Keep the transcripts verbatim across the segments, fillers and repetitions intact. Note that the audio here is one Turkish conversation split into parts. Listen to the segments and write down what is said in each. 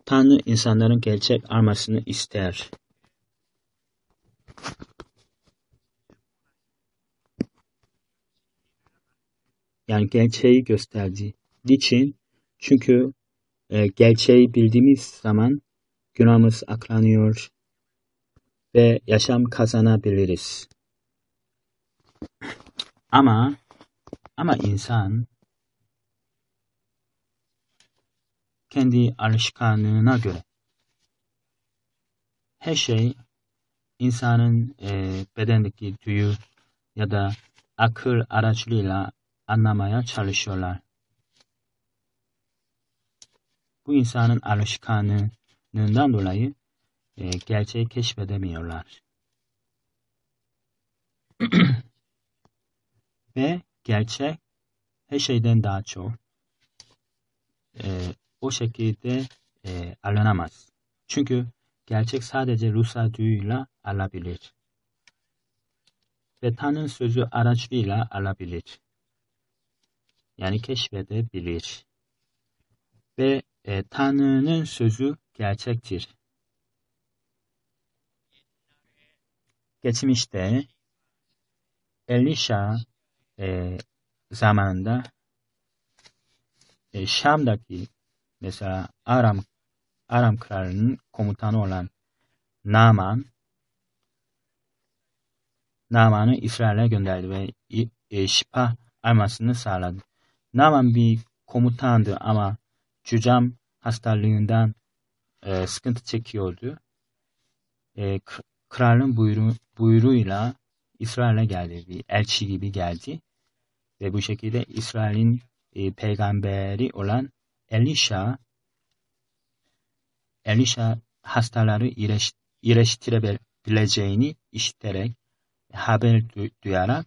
Tanrı insanların gerçek armasını ister. Yani gerçeği gösterdiği için, çünkü e, gerçeği bildiğimiz zaman günahımız aklanıyor ve yaşam kazanabiliriz. Ama ama insan kendi alışkanlığına göre her şey insanın e, bedendeki duyu ya da akıl aracılığıyla anlamaya çalışıyorlar. Bu insanın alışkanlığından dolayı e, gerçeği keşfedemiyorlar. Ve gerçek her şeyden daha çok e, o şekilde e, alınamaz. Çünkü gerçek sadece ruhsal duyuyla alabilir. Ve Tanrı'nın sözü aracılığıyla alabilir. Yani keşfedebilir. Ve e, Tanrı'nın sözü gerçektir. Geçmişte Elisha e, zamanında e, Şam'daki mesela Aram Aram kralının komutanı olan Naaman Naaman'ı İsrail'e gönderdi ve e, şifa almasını sağladı. Naaman bir komutandı ama cücam hastalığından e, sıkıntı çekiyordu. E, kralın buyruğu, buyruğuyla İsrail'e geldi. Bir elçi gibi geldi. Ve bu şekilde İsrail'in e, peygamberi olan Elisha Elisha hastaları iyileş, iyileştirebileceğini işiterek, haber du- duyarak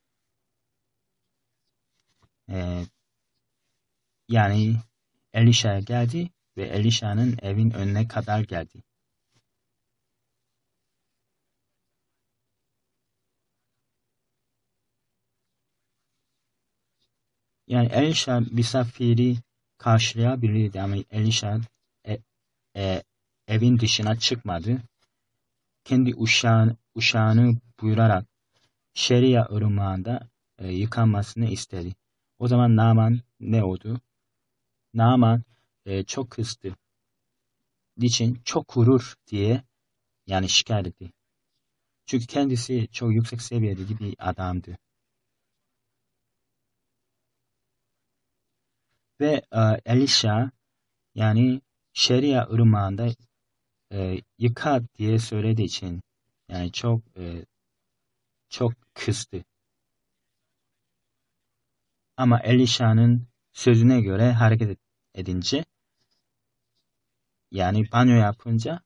e, yani Elisha'ya geldi ve Elisha'nın evin önüne kadar geldi. Yani Elisha misafiri karşılayabilirdi ama Elisha e, e, evin dışına çıkmadı. Kendi uşağını, uşağını buyurarak Şeria ırmağında e, yıkanmasını istedi. O zaman Naaman ne oldu? Naaman e, çok kızdı. Niçin? Çok vurur diye yani şikayet etti. Çünkü kendisi çok yüksek seviyede bir adamdı. Ve e, Elisha yani Şeria ırmağında e, yıka diye söylediği için yani çok e, çok kızdı. Ama Elisha'nın sözüne göre hareket edince yani banyo yapınca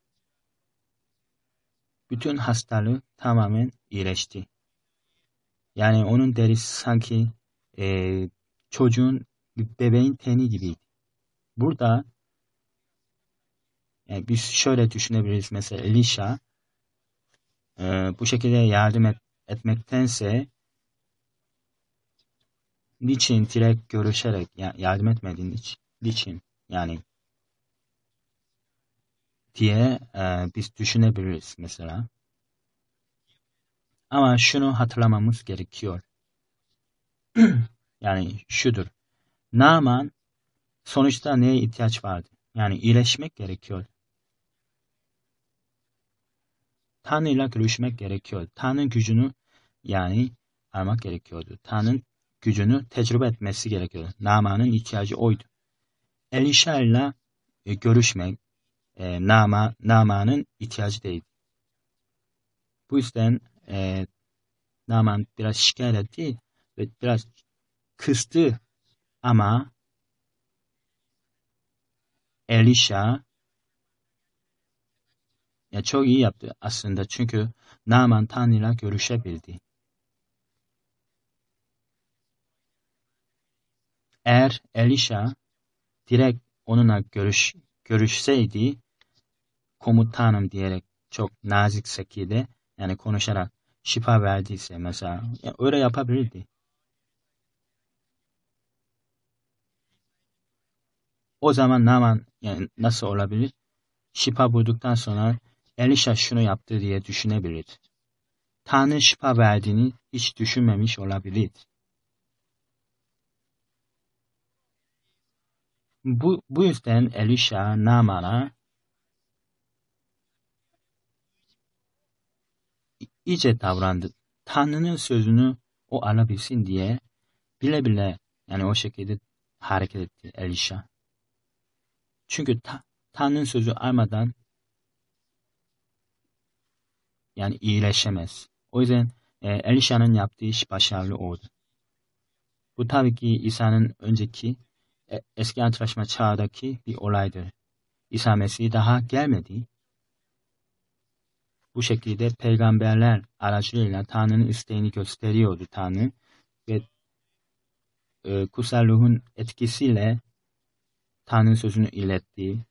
bütün hastalığı tamamen iyileşti. Yani onun derisi sanki e, çocuğun bebeğin teni gibiydi. Burada yani biz şöyle düşünebiliriz, mesela Elisha e, bu şekilde yardım et, etmektense niçin direkt görüşerek ya, yardım etmedin hiç? Niçin? Yani diye e, biz düşünebiliriz mesela. Ama şunu hatırlamamız gerekiyor. Yani şudur. Naaman sonuçta neye ihtiyaç vardı? Yani iyileşmek gerekiyor. Tanrı'yla görüşmek gerekiyor. Tanrı'nın gücünü yani almak gerekiyordu. Tanrı'nın gücünü tecrübe etmesi gerekiyordu. Naaman'ın ihtiyacı oydu. Elisha ile e, görüşmek e, Nama, Naaman'ın ihtiyacı değil. Bu yüzden e, Naaman biraz şikayet etti ve biraz kızdı ama Elisha ya çok iyi yaptı aslında, çünkü Naaman Tanrı'yla görüşebildi. Eğer Elisha direkt onunla görüş, görüşseydi, komutanım diyerek çok nazik şekilde yani konuşarak şifa verdiyse mesela ya öyle yapabilirdi. O zaman Naaman yani nasıl olabilir? şifa bulduktan sonra Elisha şunu yaptı diye düşünebilir. Tanrı şifa verdiğini hiç düşünmemiş olabilir. Bu, bu yüzden Elisha Naaman'a iyice davrandı. Tanrı'nın sözünü o alabilsin diye bile bile yani o şekilde hareket etti Elisha. Çünkü ta, Tanrı'nın sözü almadan yani iyileşemez. O yüzden e, Elisha'nın yaptığı iş başarılı oldu. Bu tabii ki İsa'nın önceki e, eski antlaşma çağdaki bir olaydır. İsa Mesih daha gelmedi. Bu şekilde peygamberler aracılığıyla Tanrı'nın isteğini gösteriyordu Tanrı ve e, kutsal ruhun etkisiyle Tanrı'nın sözünü iletti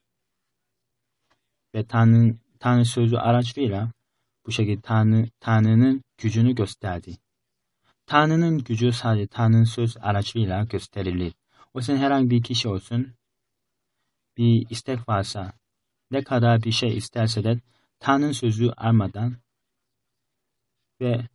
ve Tanrı'nın Tanrı sözü aracılığıyla bu şekilde Tanrı, Tanrı'nın gücünü gösterdi. Tanrı'nın gücü sadece Tanrı'nın söz aracılığıyla gösterilir. O yüzden herhangi bir kişi olsun, bir istek varsa, ne kadar bir şey isterse de Tanrı'nın sözü almadan ve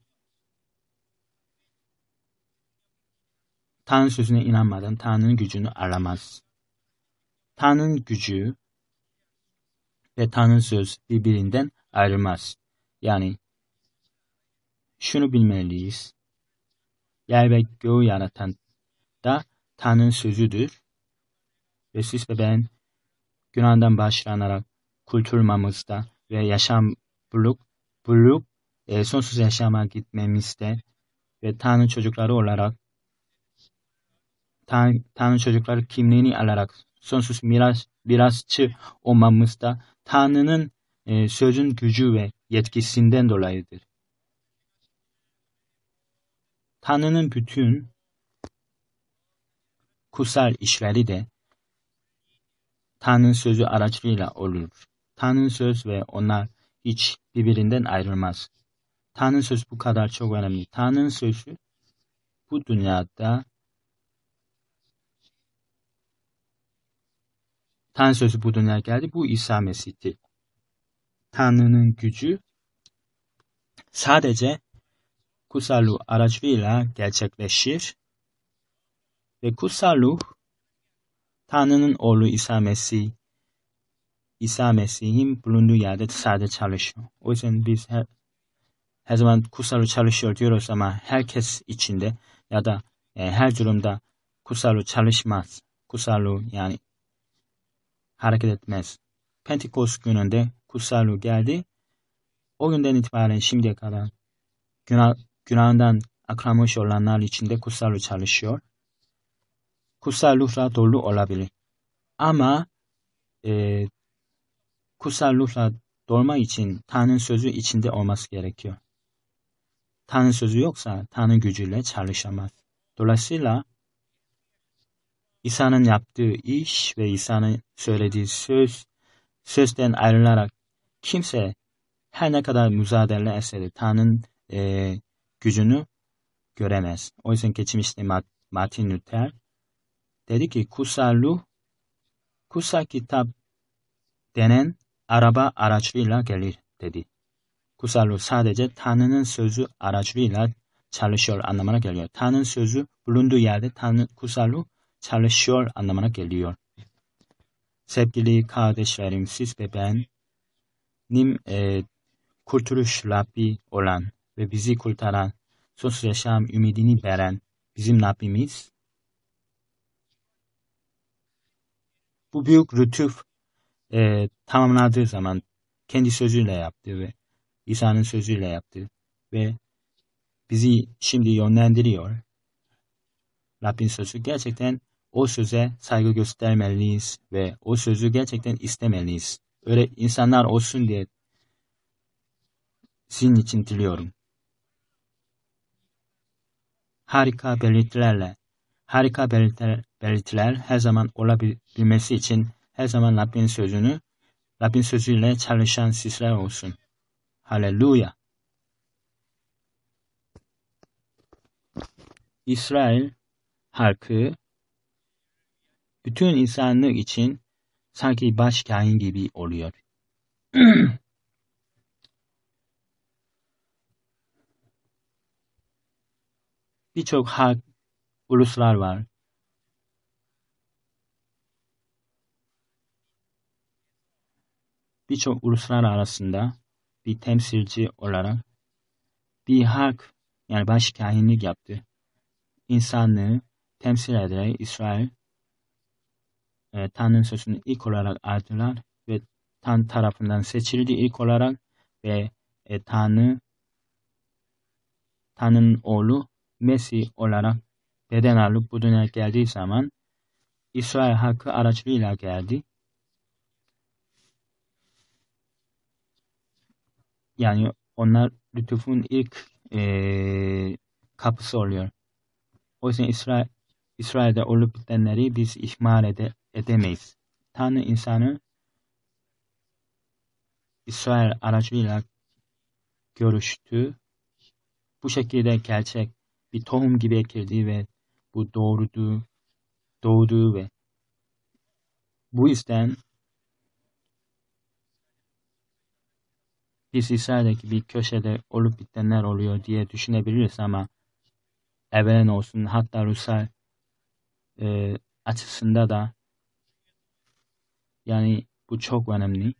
Tanrı sözüne inanmadan Tanrı'nın gücünü alamaz. Tanrı'nın gücü ve Tanrı'nın söz birbirinden ayrılmaz. Yani şunu bilmeliyiz. Yer ve göğü yaratan da Tanrı'nın sözüdür. Ve siz ve ben günahdan başlanarak kurtulmamızda ve yaşam bulup, bulup e, sonsuz yaşama gitmemizde ve Tanrı çocukları olarak Tanrı, Tanrı çocukları kimliğini alarak sonsuz miras, mirasçı olmamızda Tanrı'nın e, sözün gücü ve yetkisinden dolayıdır. Tanrı'nın bütün kutsal işleri de Tanrı'nın sözü aracılığıyla olur. Tanrı'nın söz ve onlar hiç birbirinden ayrılmaz. Tanrı'nın sözü bu kadar çok önemli. Tanrı'nın sözü bu dünyada Tanrı sözü bu dünyaya geldi. Bu İsa Mesih'ti. Tanrı'nın gücü sadece kutsal ruh aracılığıyla gerçekleşir ve kutsal ruh Tanrı'nın oğlu İsa Mesih İsa Mesih'in bulunduğu yerde sadece çalışıyor. O yüzden biz her, her zaman kutsal ruh çalışıyor diyoruz ama herkes içinde ya da e, her durumda kutsal ruh çalışmaz. Kutsal ruh yani hareket etmez. Pentekost gününde kutsal ruh geldi. O günden itibaren şimdiye kadar günah, günahından aklanmış olanlar içinde kutsal ruh çalışıyor. Kutsal ruhla dolu olabilir. Ama e, kutsal ruhla dolma için Tanrı'nın sözü içinde olması gerekiyor. Tanrı'nın sözü yoksa Tanrı gücüyle çalışamaz. Dolayısıyla İsa'nın yaptığı iş ve İsa'nın söylediği söz, sözden ayrılarak kimse her ne kadar mücadele etse de Tanrı'nın e, gücünü göremez. O yüzden geçmişte Martin Luther dedi ki kutsal ruh, kutsal kitap denen araba aracılığıyla gelir dedi. Kutsal ruh sadece Tanrı'nın sözü aracılığıyla çalışıyor anlamına geliyor. Tanrı'nın sözü bulunduğu yerde Tanrı kutsal ruh çalışıyor anlamına geliyor. Sevgili kardeşlerim, siz ve benim e, kurtuluş Rabbi olan ve bizi kurtaran, sonsuz yaşam ümidini veren bizim Rabbimiz bu büyük lütuf e, tamamladığı zaman kendi sözüyle yaptı ve İsa'nın sözüyle yaptı ve bizi şimdi yönlendiriyor. Rabbin sözü gerçekten o söze saygı göstermeliyiz ve o sözü gerçekten istemeliyiz. Öyle insanlar olsun diye sizin için diliyorum. Harika belirtilerle, harika belirtiler, belirtiler her zaman olabilmesi için her zaman Rabbin sözünü, Rabbin sözüyle çalışan sizler olsun. Haleluya. İsrail halkı bütün insanlık için sanki baş kahin gibi oluyor. Birçok halk, uluslar var. Birçok uluslar arasında bir temsilci olarak bir halk, yani baş kahinlik yaptı. İnsanlığı temsil ederek İsrail e, Tanrı'nın sözünü ilk olarak aldılar ve Tanrı tarafından seçildi ilk olarak ve e, Tanrı Tanrı'nın oğlu Mesih olarak beden alıp bu dünyaya geldiği zaman İsrail halkı aracılığıyla geldi. Yani onlar lütufun ilk e, kapısı oluyor. O yüzden İsrail, İsrail'de olup bitenleri biz ihmal ede, edemeyiz. Tanrı insanı İsrail aracılığıyla görüştü. Bu şekilde gerçek bir tohum gibi ekildi ve bu doğurdu, doğdu ve bu yüzden biz İsrail'deki bir köşede olup bitenler oluyor diye düşünebiliriz ama evren olsun hatta ruhsal e, açısında da yani bu çok önemli.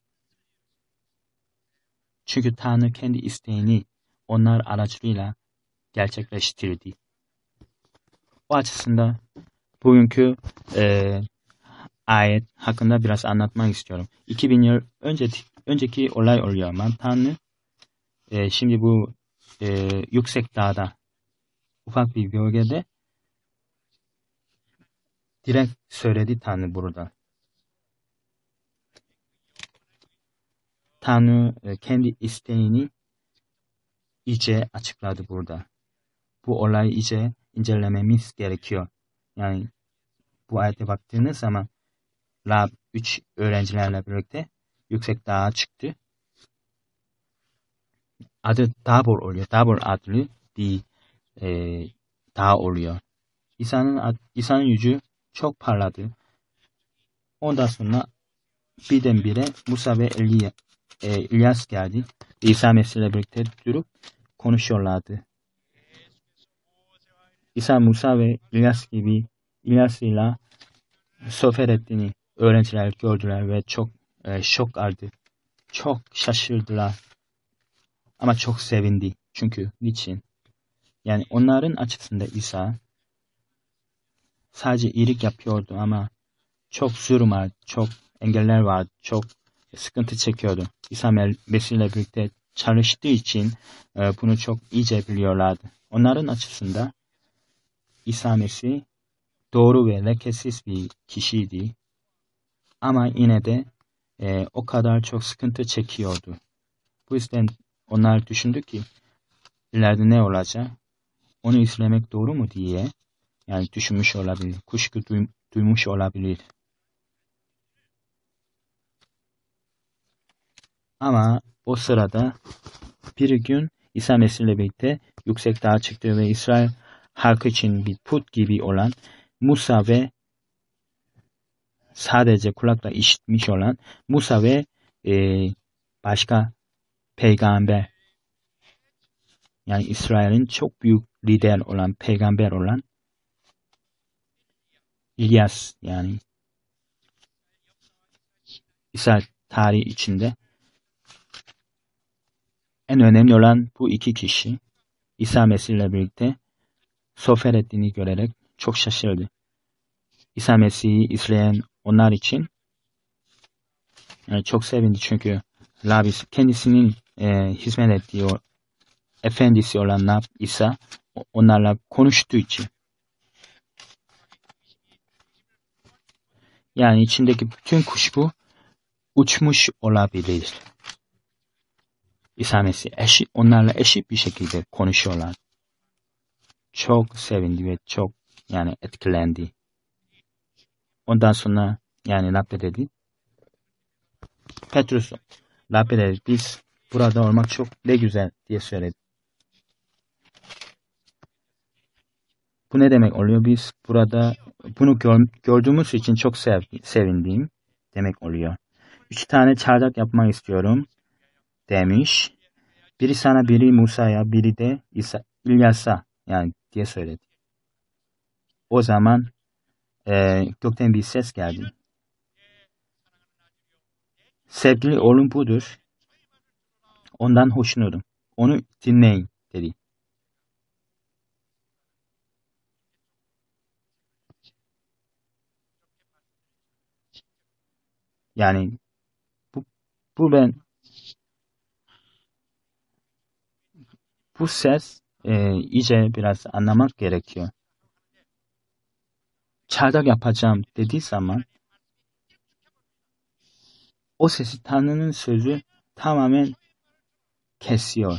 Çünkü Tanrı kendi isteğini onlar aracılığıyla gerçekleştirdi. O açısından bugünkü e, ayet hakkında biraz anlatmak istiyorum. iki bin yıl önce, önceki olay oluyor ama Tanrı e, şimdi bu e, yüksek dağda ufak bir bölgede direkt söyledi Tanrı burada. Tanrı e, kendi isteğini iyice açıkladı burada. Bu olayı iyice incelememiz gerekiyor. Yani bu ayete baktığınız zaman Rab üç öğrencilerle birlikte yüksek dağa çıktı. Adı Tabor oluyor. Tabor adlı bir e, dağ oluyor. İsa'nın İsa'nın yüzü çok parladı. Ondan sonra birdenbire Musa ve Elia, e, İlyas geldi. İsa Mesih'le birlikte durup konuşuyorlardı. İsa Musa ve İlyas gibi İlyas ile sohbet ettiğini öğrenciler gördüler ve çok e, şok aldı. Çok şaşırdılar. Ama çok sevindi. Çünkü niçin? Yani onların açısında İsa sadece iyilik yapıyordu ama çok zulüm vardı, çok engeller vardı, çok sıkıntı çekiyordu. İsa Mesih ile birlikte çalıştığı için e, bunu çok iyice biliyorlardı. Onların açısında İsa Mesih doğru ve lekesiz bir kişiydi. Ama yine de e, o kadar çok sıkıntı çekiyordu. Bu yüzden onlar düşündü ki ileride ne olacak? Onu izlemek doğru mu diye yani düşünmüş olabilir, kuşku duy, duymuş olabilir. Ama o sırada bir gün İsa Mesih ile birlikte yüksek dağa çıktı ve İsrail halkı için bir put gibi olan Musa ve sadece kulakla işitmiş olan Musa ve e, başka peygamber yani İsrail'in çok büyük lider olan peygamber olan İlyas yani İsrail tarihi içinde en önemli olan bu iki kişi İsa Mesih ile birlikte sohbet ettiğini görerek çok şaşırdı. İsa Mesih'i izleyen onlar için yani çok sevindi çünkü Rabbi kendisinin e, hizmet ettiği o efendisi olan Rab İsa onlarla konuştuğu için. Yani içindeki bütün kuşku uçmuş olabilir. İsa Mesih eşit, onlarla eşit bir şekilde konuşuyorlar. Çok sevindi ve çok yani etkilendi. Ondan sonra yani Rabbe dedi. Petrus Rabbe dedi biz burada olmak çok ne güzel diye söyledi. Bu ne demek oluyor? Biz burada bunu gör, gördüğümüz için çok sev, sevindim. demek oluyor. Üç tane çardak yapmak istiyorum demiş. Biri sana, biri Musa'ya, biri de İsa, İlyas'a yani diye söyledi. O zaman e, gökten bir ses geldi. Sevgili oğlum budur. Ondan hoşnutum. Onu dinleyin dedi. Yani bu, bu ben bu ses e, iyice biraz anlamak gerekiyor. Çardak yapacağım dediği zaman o sesi Tanrı'nın sözü tamamen kesiyor.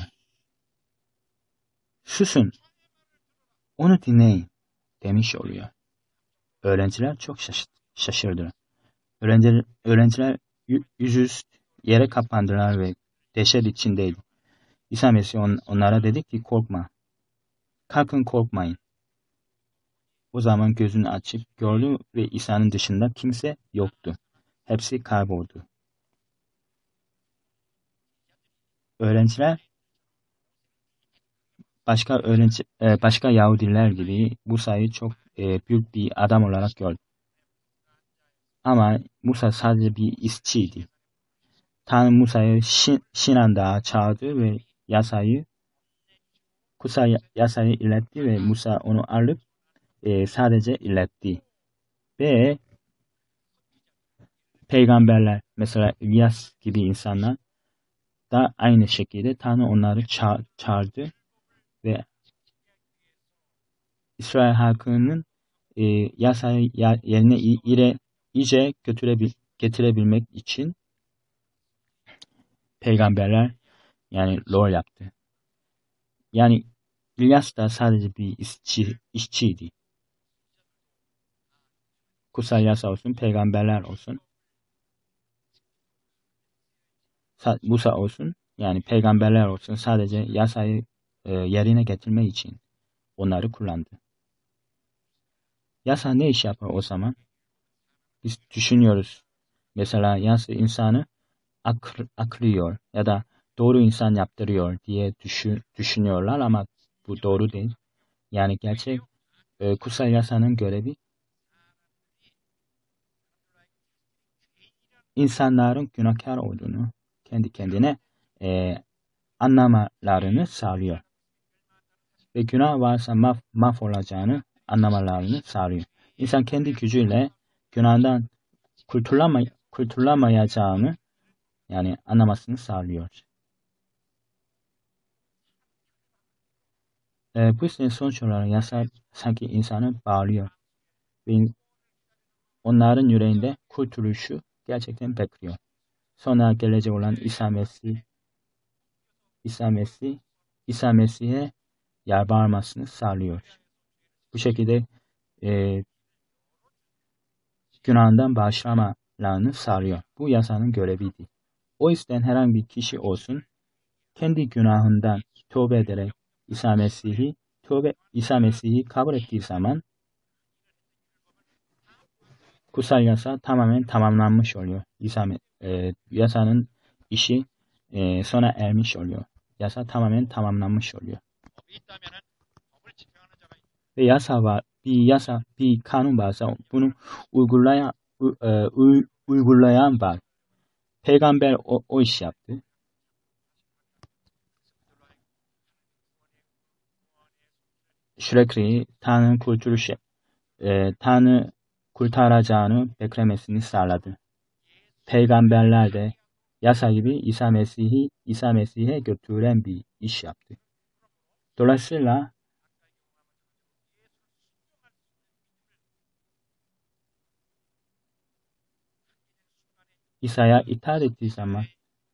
Susun, onu dinleyin demiş oluyor. Öğrenciler çok şaş şaşırdı. Öğrenciler, öğrenciler yüzüstü yere kapandılar ve dehşet içindeydi. İsa Mesih on, onlara dedi ki korkma. Kalkın korkmayın. O zaman gözünü açıp gördü ve İsa'nın dışında kimse yoktu. Hepsi kayboldu. Öğrenciler başka öğrenci başka Yahudiler gibi Musa'yı çok e, büyük bir adam olarak gördü. Ama Musa sadece bir işçiydi. Tanrı Musa'yı Şin, Şinan Dağı çağırdı ve yasayı kutsal yasayı iletti ve Musa onu alıp e, sadece iletti. Ve peygamberler mesela İlyas gibi insanlar da aynı şekilde Tanrı onları ça çağırdı ve İsrail halkının e, yasayı yerine ire, iyice götürebil getirebilmek için peygamberler yani rol yaptı. Yani İlyas da sadece bir işçi, işçiydi. Kutsal yasa olsun, peygamberler olsun, Musa olsun, yani peygamberler olsun sadece yasayı e, yerine getirmek için onları kullandı. Yasa ne iş yapar o zaman? Biz düşünüyoruz. Mesela yasa insanı akl, aklıyor ya da doğru insan yaptırıyor diye düşün, düşünüyorlar ama bu doğru değil. Yani gerçek e, kutsal yasanın görevi insanların günahkar olduğunu kendi kendine e, anlamalarını sağlıyor. Ve günah varsa maf, maf olacağını anlamalarını sağlıyor. İnsan kendi gücüyle günahdan kurtulamay kurtulamayacağını yani anlamasını sağlıyor. E, bu yüzden sonuç olarak yasa sanki insanı bağlıyor. Ve onların yüreğinde kurtuluşu gerçekten bekliyor. Sonra gelecek olan İsa Mesih, İsa Mesih, İsa Mesih'e yalvarmasını sağlıyor. Bu şekilde e, günahından bağışlamalarını sağlıyor. Bu yasanın göreviydi. O yüzden herhangi bir kişi olsun kendi günahından tövbe ederek İsa Mesih'i tövbe İsa Mesih'i kabul ettiği zaman kutsal yasa tamamen tamamlanmış oluyor. İsa e, yasanın işi e, sona ermiş oluyor. Yasa tamamen tamamlanmış oluyor. Ve yasa var, bir yasa, bir kanun varsa bunu uygulayan e, uygulayan var. Peygamber o, o iş yaptı. Sürekli Tanrı'nın kurtuluşu, e, Tanrı kurtaracağını beklemesini sağladı. Peygamberler de yasa gibi İsa Mesih'i İsa Mesih'e götüren bir iş yaptı. Dolayısıyla İsa'ya itaat ettiği zaman,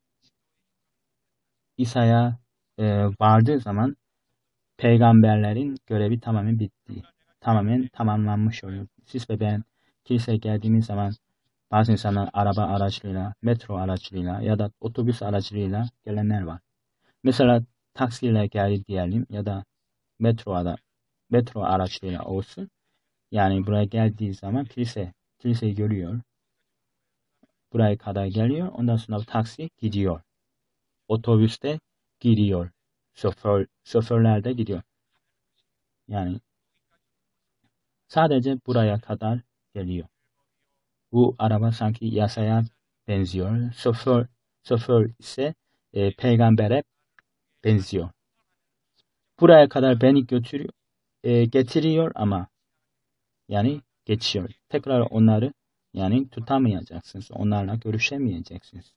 İsa'ya e, vardığı zaman peygamberlerin görevi tamamen bitti. Tamamen tamamlanmış oluyor. Siz ve ben kiliseye geldiğimiz zaman bazı insanlar araba aracılığıyla, metro aracılığıyla ya da otobüs aracılığıyla gelenler var. Mesela taksiyle geldi diyelim ya da metro, ara, metro araçlarıyla olsun. Yani buraya geldiği zaman kilise, kiliseyi görüyor. buraya kadar geliyor. Ondan sonra taksi gidiyor. Otobüste gidiyor. Şoför, şoförler de gidiyor. Yani sadece buraya kadar geliyor. Bu araba sanki yasaya benziyor. Şoför, şoför ise e, peygambere benziyor. Buraya kadar beni götürüyor, e, getiriyor ama yani geçiyor. Tekrar onları yani tutamayacaksınız. Onlarla görüşemeyeceksiniz.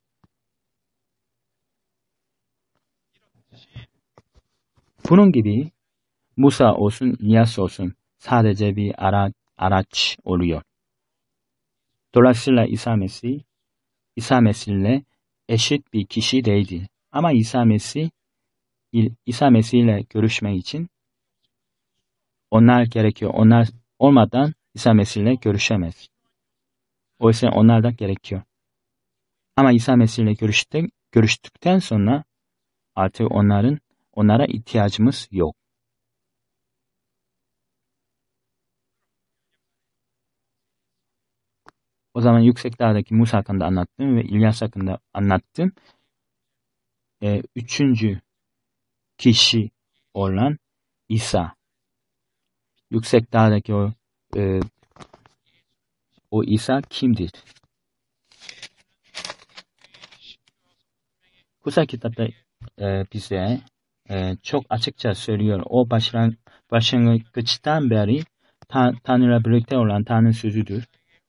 Bunun gibi Musa olsun, İlyas olsun sadece bir ara, araç oluyor. Dolayısıyla İsa Mesih, İsa Mesih'le eşit bir kişi değildi. Ama İsa Mesih, İsa Mesih ile görüşmek için onlar gerekiyor. Onlar olmadan İsa Mesih ile görüşemez. Oysa onlar da gerekiyor. Ama İsa Mesih ile görüştük, görüştükten sonra artık onların onlara ihtiyacımız yok. O zaman Yüksek Dağ'daki Musa hakkında anlattım ve İlyas hakkında anlattım. Ee, üçüncü kişi olan İsa. Yüksek Dağ'daki o e, o İsa kimdir? Kutsal kitapta e, bize e, çok açıkça söylüyor. O başlan, başlangıçtan beri ta, Tanrı'yla birlikte olan Tanrı sözüdür.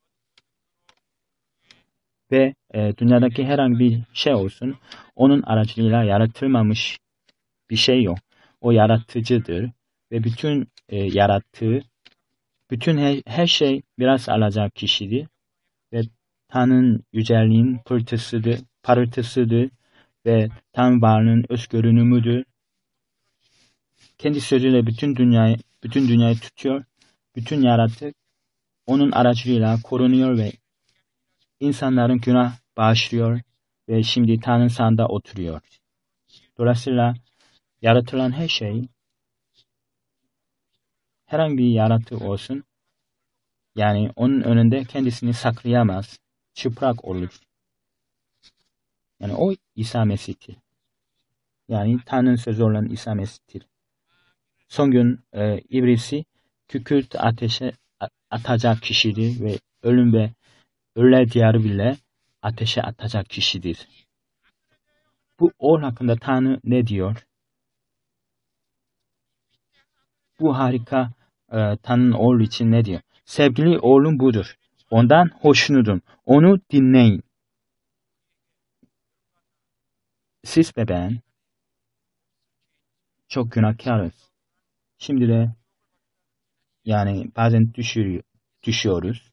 Ve e, dünyadaki herhangi bir şey olsun, onun aracılığıyla yaratılmamış bir şey yok. O yaratıcıdır ve bütün e, yarattığı, bütün her, her şey biraz alacak kişidir ve Tanrı'nın yücelliğin pırtısıdır, parıltısıdır ve Tanrı varlığının öz görünümüdür. Kendi sözüyle bütün dünyayı, bütün dünyayı tutuyor. Bütün yaratık onun aracılığıyla korunuyor ve insanların günah bağışlıyor ve şimdi Tanrı'nın sağında oturuyor. Dolayısıyla yaratılan her şey, herhangi bir yaratık olsun, yani onun önünde kendisini saklayamaz, çıplak olur. Yani o İsa Mesih'tir. Yani Tanrı'nın sözü olan İsa Mesih'tir. Son gün e, iblisi kükürt ateşe atacak kişidir ve ölüm ve ölüler diyarı bile ateşe atacak kişidir. Bu oğul hakkında Tanrı ne diyor? Bu harika e, Tanrı'nın oğlu için ne diyor? Sevgili oğlum budur. Ondan hoşnutum. Onu dinleyin. Siz ve ben çok günahkarız. Şimdi de yani bazen düşürüyor, düşüyoruz.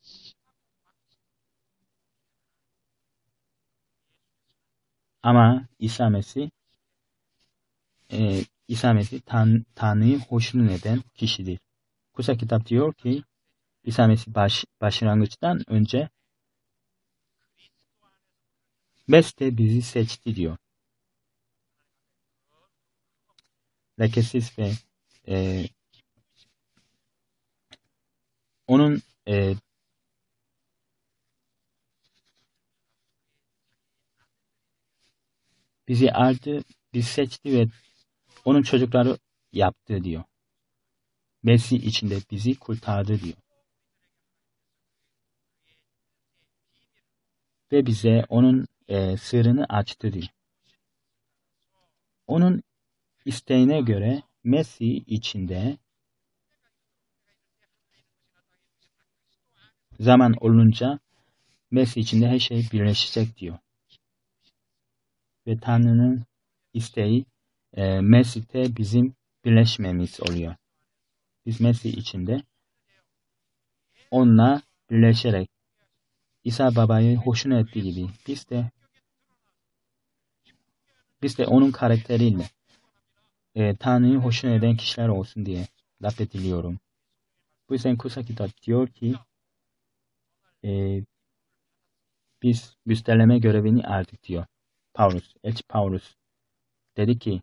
Ama İsa Mesih e, İsa Mesih Tan Tanrı'yı hoşnut eden kişidir. Kutsal kitap diyor ki İsa Mesih baş, başlangıçtan önce Mesih bizi seçti diyor. Lekesiz ve e, onun e, bizi aldı, bizi seçti ve onun çocukları yaptı diyor. Mesih içinde bizi kurtardı diyor. Ve bize onun e, sırrını açtı diyor. Onun isteğine göre Mesih içinde zaman olunca Mesih içinde her şey birleşecek diyor. Ve Tanrı'nın isteği e, Mesih'te bizim birleşmemiz oluyor. Biz Mesih içinde onunla birleşerek İsa Baba'yı hoşnut ettiği gibi biz de biz de onun karakteriyle e, Tanrı'yı hoşnut eden kişiler olsun diye laf ediliyorum. Bu yüzden kutsal kitap diyor ki e, biz müsterleme görevini aldık diyor. Paulus, Elçi Paulus dedi ki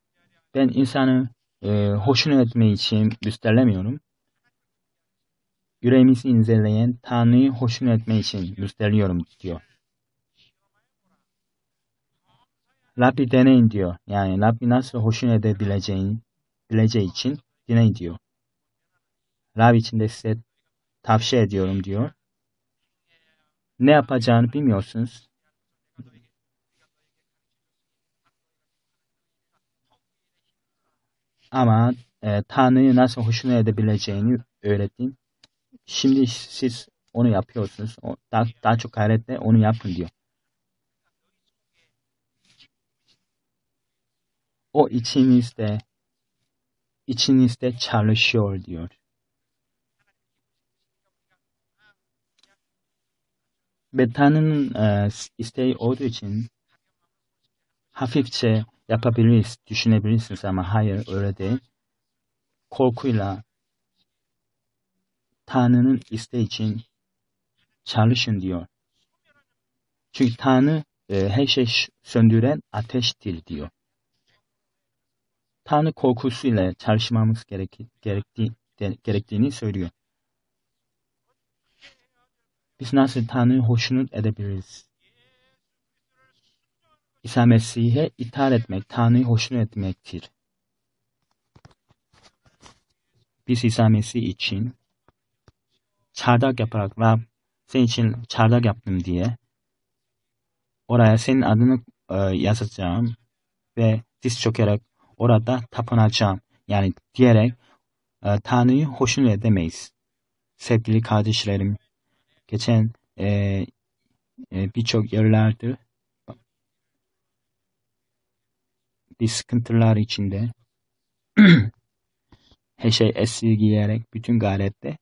ben insanı e, hoşnut etmek için müsterlemiyorum. yüreğimizi inceleyen Tanrı'yı hoşnut etmek için müsteliyorum diyor. Rabbi deneyin diyor. Yani Rabbi nasıl hoşnut edebileceğini bileceği için deneyin diyor. Rabbi için de size tavsiye ediyorum diyor. Ne yapacağını bilmiyorsunuz. Ama e, Tanrı'yı nasıl hoşnut edebileceğini öğrettim. Şimdi siz onu yapıyorsunuz. O, daha, daha çok gayretle onu yapın diyor. O içinizde içinizde çalışıyor diyor. Ve Tanrı'nın e, isteği olduğu için hafifçe yapabiliriz, düşünebilirsiniz ama hayır öyle değil. Korkuyla Tanrı'nın isteği için çalışın diyor. Çünkü Tanrı e, her şey söndüren ateştir diyor. Tanrı korkusuyla çalışmamız gerek, gerekti, de, gerektiğini söylüyor. Biz nasıl Tanrı'yı hoşnut edebiliriz? İsa Mesih'e itaat etmek, Tanrı'yı hoşnut etmektir. Biz İsa Mesih için çardak yaparak Rab senin için çardak yaptım diye oraya senin adını e, yazacağım ve diz çökerek orada tapınacağım. Yani diyerek e, Tanrı'yı hoşnut edemeyiz. Sevgili kardeşlerim, geçen e, e, birçok yerlerde bir sıkıntılar içinde her şey esirgeyerek bütün gayrette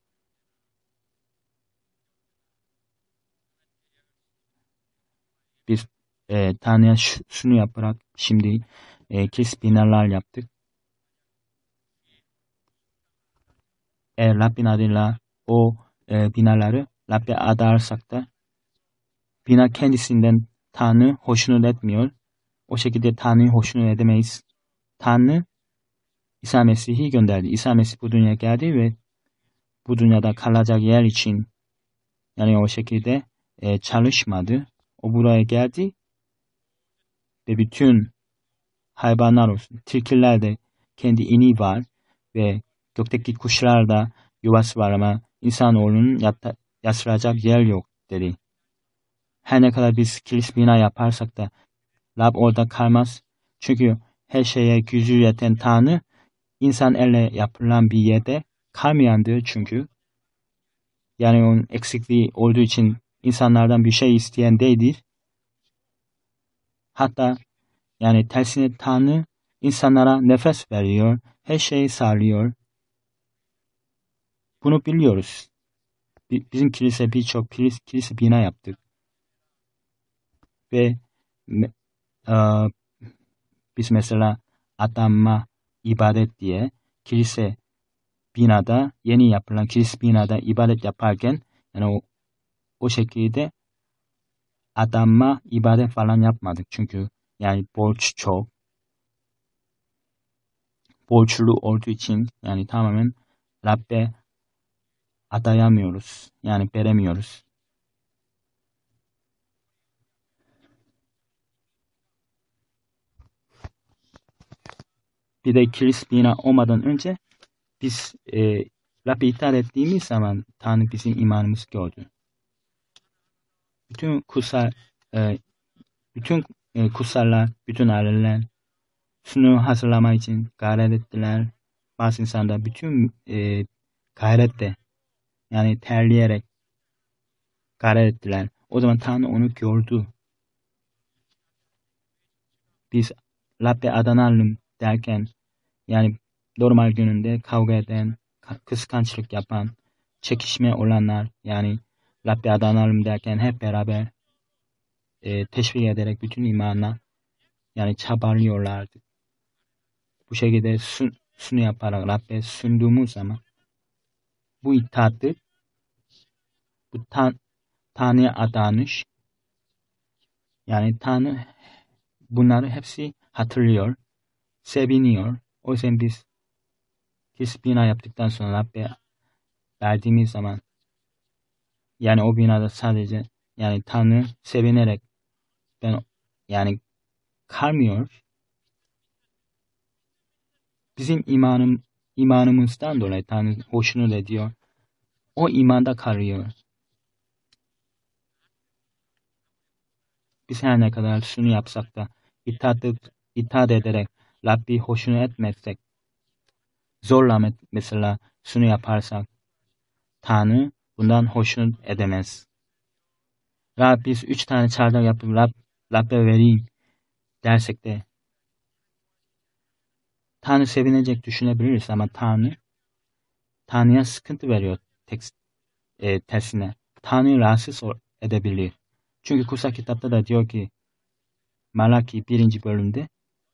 biz e, Tanrı'ya şunu yaparak şimdi e, kilis binalar yaptık. Eğer Rabbin adıyla o e, binaları Rabbe adarsak da bina kendisinden Tanrı hoşnut etmiyor. O şekilde Tanrı'yı hoşnut edemeyiz. Tanrı İsa Mesih'i gönderdi. İsa Mesih bu dünyaya geldi ve bu dünyada kalacak yer için yani o şekilde e, çalışmadı. O buraya geldi ve bütün hayvanlar olsun, tilkiler de kendi ini var ve gökteki kuşlar da yuvası var ama insanoğlunun yat- yatıracak yer yok dedi. Her ne kadar biz kilis bina yaparsak da Rab orada kalmaz. Çünkü her şeye gücü yeten Tanrı insan elle yapılan bir yerde kalmayandır çünkü. Yani onun eksikliği olduğu için insanlardan bir şey isteyen değildir. Hatta yani tersine Tanrı insanlara nefes veriyor, her şeyi sağlıyor. Bunu biliyoruz. Bizim kilise birçok kilise, kilise bina yaptık. Ve e, biz mesela adamma ibadet diye kilise binada, yeni yapılan kilise binada ibadet yaparken yani o, o şekilde adamma ibadet falan yapmadık. Çünkü yani borç çok. Borçlu olduğu için yani tamamen Rabbe adayamıyoruz. Yani veremiyoruz. Bir de kilise bina olmadan önce biz e, Rabbe itaat ettiğimiz zaman Tanrı bizim imanımızı gördü. Bütün kutsal e, bütün e, kutsallar, bütün aileler şunu hazırlama için gayret ettiler. Bazı insanlar bütün e, gayretle yani terleyerek gayret ettiler. O zaman Tanrı onu gördü. Biz Rabbe adanalım derken yani normal gününde kavga eden, kıskançlık yapan, çekişme olanlar yani Rabbe adanalım derken hep beraber e, teşvik ederek bütün imanla yani çabalıyorlardı. Bu şekilde sun, şunu yaparak Rabbe sunduğumuz zaman bu itaatı, bu tan Tanrı'ya adanış yani Tanrı bunları hepsi hatırlıyor, seviniyor. O yüzden biz biz bina yaptıktan sonra Rabbe verdiğimiz zaman Yani o binada sadece yani Tanrı sevinerek ben yani kalmıyor. Bizim imanım imanımızdan dolayı Tanrı hoşnut ediyor. O imanda kalıyor. Biz her ne kadar şunu yapsak da itaat, itaat ederek Rabbi hoşnut etmezsek, zorla mesela şunu yaparsak Tanrı bundan hoşnut edemez. Rab biz üç tane çardak yapıp Rab, Rab'be vereyim dersek de Tanrı sevinecek düşünebiliriz ama Tanrı Tanrı'ya sıkıntı veriyor tek, e, tersine. Tanrı'yı rahatsız edebilir. Çünkü kutsal kitapta da diyor ki Malaki birinci bölümde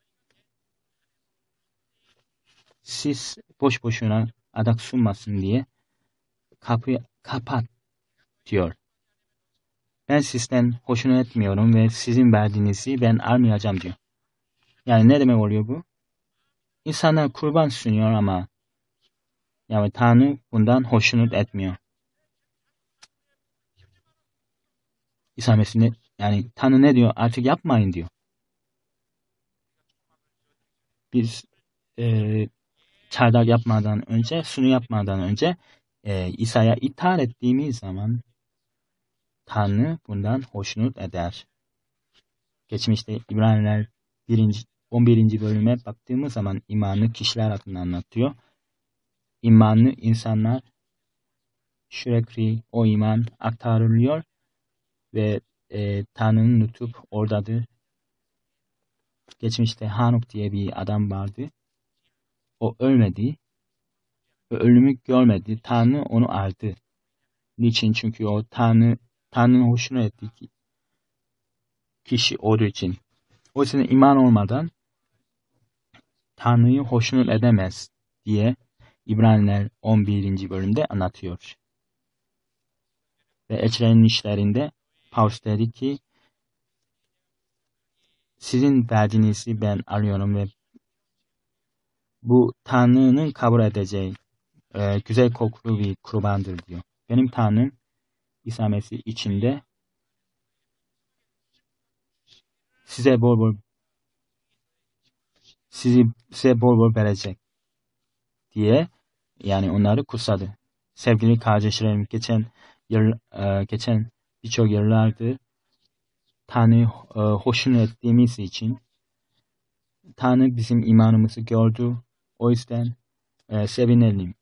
siz boş boşuna adak sunmasın diye kapıyı kapat diyor. Ben sizden hoşnut etmiyorum ve sizin verdiğinizi ben almayacağım diyor. Yani ne demek oluyor bu? İnsanlar kurban sunuyor ama yani Tanrı bundan hoşnut etmiyor. İsa Mesih ne, yani Tanrı ne diyor? Artık yapmayın diyor. Biz e, çardak yapmadan önce, şunu yapmadan önce e, İsa'ya itaat ettiğimiz zaman Tanrı bundan hoşnut eder. Geçmişte İbraniler on birinci bölüme baktığımız zaman imanlı kişiler hakkında anlatıyor. İmanlı insanlar sürekli o iman aktarılıyor ve e, Tanrı'nın lütuf oradadır. Geçmişte Hanuk diye bir adam vardı. O ölmedi. Ve ölümü görmedi. Tanrı onu aldı. Niçin? Çünkü o Tanrı Tanrı'nın hoşuna ettiği kişi olduğu için. O yüzden iman olmadan Tanrı'yı hoşnut edemez diye İbraniler on birinci bölümde anlatıyor. Ve Elçilerin işlerinde Paulus dedi ki sizin verdiğinizi ben alıyorum ve bu Tanrı'nın kabul edeceği e, güzel kokulu bir kurbandır diyor. Benim Tanrım İsa Mesih içinde size bol bol sizi size bol bol verecek diye yani onları kutsadı. Sevgili kardeşlerim geçen yıl e, geçen birçok yıllardır Tanrı e, hoşnut ettiğimiz için Tanrı bizim imanımızı gördü. O yüzden e, sevinelim.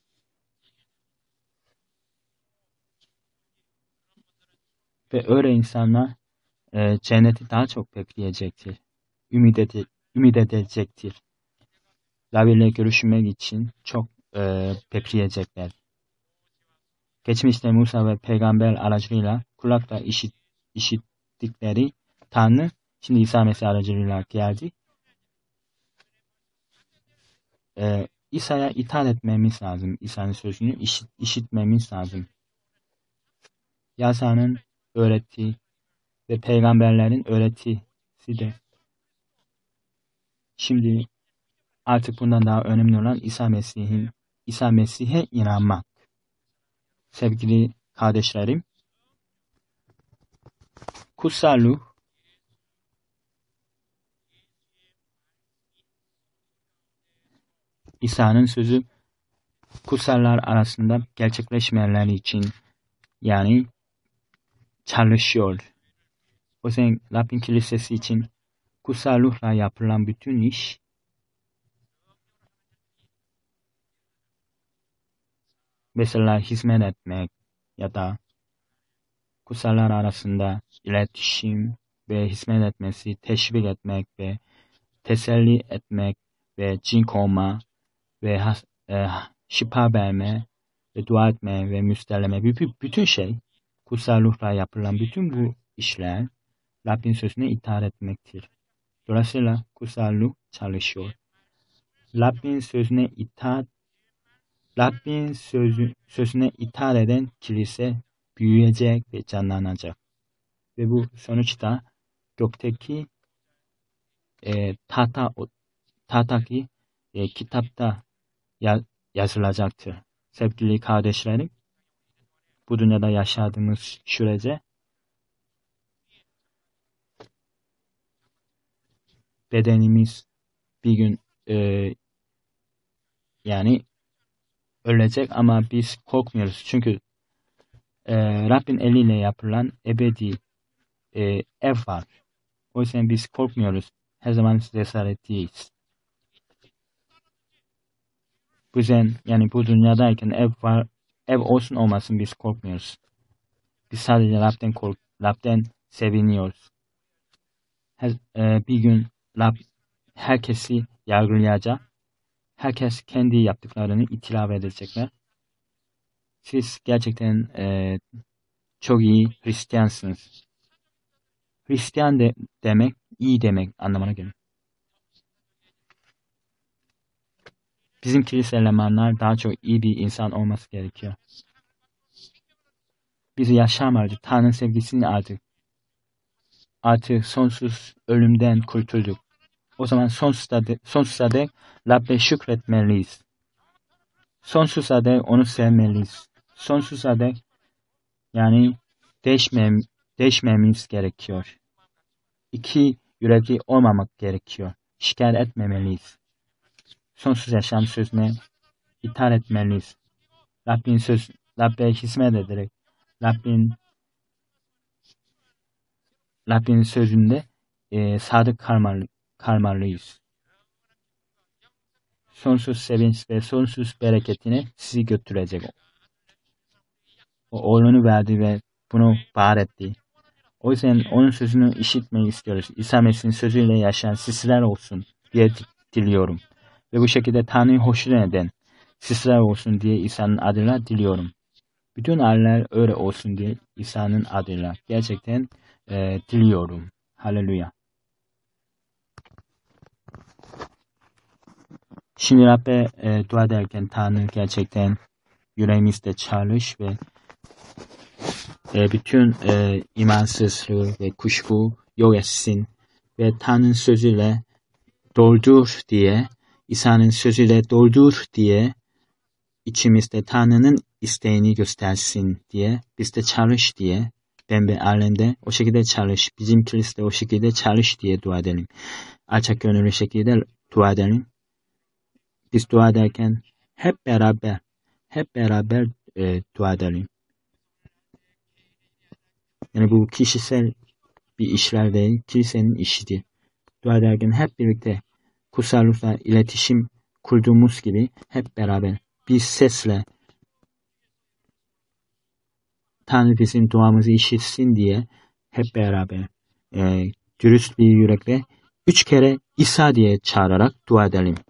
Ve öyle insanlar e, cenneti daha çok bekleyecektir. Ümit, ede, ümit edecektir. Rabbi ile görüşmek için çok e, bekleyecekler. Geçmişte Musa ve peygamber aracılığıyla kulakla işit, işittikleri Tanrı şimdi İsa Mesih aracılığıyla geldi. Ee, İsa'ya itaat etmemiz lazım. İsa'nın sözünü işit, işitmemiz lazım. Yasa'nın öğrettiği ve peygamberlerin öğretisi de şimdi artık bundan daha önemli olan İsa Mesih'in İsa Mesih'e inanmak. Sevgili kardeşlerim, kutsal ruh İsa'nın sözü kutsallar arasında gerçekleşmeleri için yani çalışıyor. O yüzden Rabbin Kilisesi için kutsal ruhla yapılan bütün iş mesela hizmet etmek ya da kutsallar arasında iletişim ve hizmet etmesi, teşvik etmek ve teselli etmek ve cin kovma ve has, e, şifa verme ve dua etme ve müsterleme bütün, bütün şey kutsal ruhla yapılan bütün bu işler Rabbin sözüne itaat etmektir. Dolayısıyla kutsal ruh çalışıyor. Rabbin sözüne itaat Rabbin sözü, sözüne itaat eden kilise büyüyecek ve canlanacak. Ve bu sonuçta gökteki e, tahta, tahtaki e, kitapta ya, yazılacaktır. Sevgili kardeşlerim, bu dünyada yaşadığımız sürece bedenimiz bir gün e, yani ölecek ama biz korkmuyoruz. Çünkü e, Rabbin eliyle yapılan ebedi e, ev var. O yüzden biz korkmuyoruz. Her zaman cesaretliyiz. Bu yüzden yani bu dünyadayken ev var, ev olsun olmasın biz korkmuyoruz. Biz sadece Rab'den kork, Rab'den seviniyoruz. Her, e, bir gün Rab herkesi yargılayacak. Herkes kendi yaptıklarını itiraf edecekler. Siz gerçekten e, çok iyi Hristiyansınız. Hristiyan de, demek iyi demek anlamına gelir. Bizim kilise elemanlar daha çok iyi bir insan olması gerekiyor. Biz yaşam artık Tanrı sevgisini artık artık sonsuz ölümden kurtulduk. O zaman sonsuza dek, sonsuza dek Rabbe şükretmeliyiz. Sonsuza dek onu sevmeliyiz. Sonsuza dek yani değişmem, değişmemiz gerekiyor. İki yürekli olmamak gerekiyor. Şikayet etmemeliyiz. Sonsuz yaşam sözüne itaat etmeliyiz. Rabbin söz, Rabbe hizmet ederek, Rabbin Rabbin sözünde e, sadık kalmalı, kalmalıyız. Sonsuz sevinç ve sonsuz bereketine sizi götürecek o. O oğlunu verdi ve bunu vaat etti. O yüzden onun sözünü işitmeyi istiyoruz. İsa Mesih'in sözüyle yaşayan sizler olsun diye diliyorum. Ve bu şekilde Tanrı'yı hoşnut eden sizler olsun diye İsa'nın adıyla diliyorum. Bütün aileler öyle olsun diye İsa'nın adıyla gerçekten e, diliyorum. Haleluya. Şimdi Rabbe e, dua ederken Tanrı gerçekten yüreğimizde çalış ve e, bütün e, imansızlığı ve kuşku yok etsin ve Tanrı'nın sözüyle doldur diye, İsa'nın sözüyle doldur diye içimizde Tanrı'nın isteğini göstersin diye, bizde çalış diye, ben ve alemde o şekilde çalış, bizim kiliste o şekilde çalış diye dua edelim. Alçak gönüllü şekilde dua edelim. Biz dua ederken hep beraber, hep beraber e, dua edelim. Yani bu kişisel bir işler değil, kilisenin işidir. Dua ederken hep birlikte kutsal ruhla iletişim kurduğumuz gibi hep beraber bir sesle Tanrı bizim duamızı işitsin diye hep beraber e, dürüst bir yürekle üç kere İsa diye çağırarak dua edelim.